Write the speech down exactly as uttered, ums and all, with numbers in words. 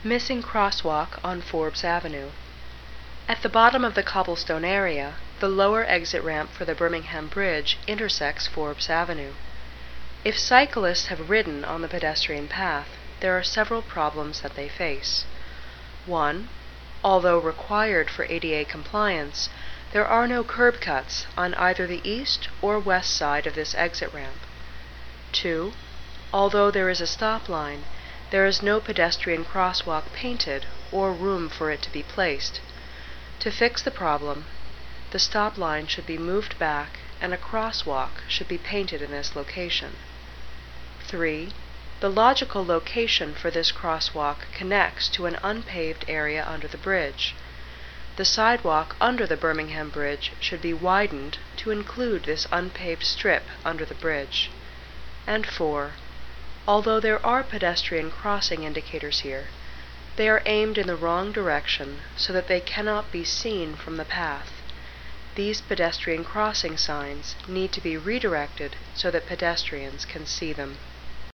Missing crosswalk on Forbes Avenue. At the bottom of the cobblestone area, the lower exit ramp for the Birmingham Bridge intersects Forbes Avenue. If cyclists have ridden on the pedestrian path, there are several problems that they face. One, although required for A D A compliance, there are no curb cuts on either the east or west side of this exit ramp. Two, although there is a stop line, there is no pedestrian crosswalk painted or room for it to be placed. To fix the problem, the stop line should be moved back and a crosswalk should be painted in this location. Three, the logical location for this crosswalk connects to an unpaved area under the bridge. The sidewalk under the Birmingham Bridge should be widened to include this unpaved strip under the bridge. And four, although there are pedestrian crossing indicators here, they are aimed in the wrong direction so that they cannot be seen from the path. These pedestrian crossing signs need to be redirected so that pedestrians can see them.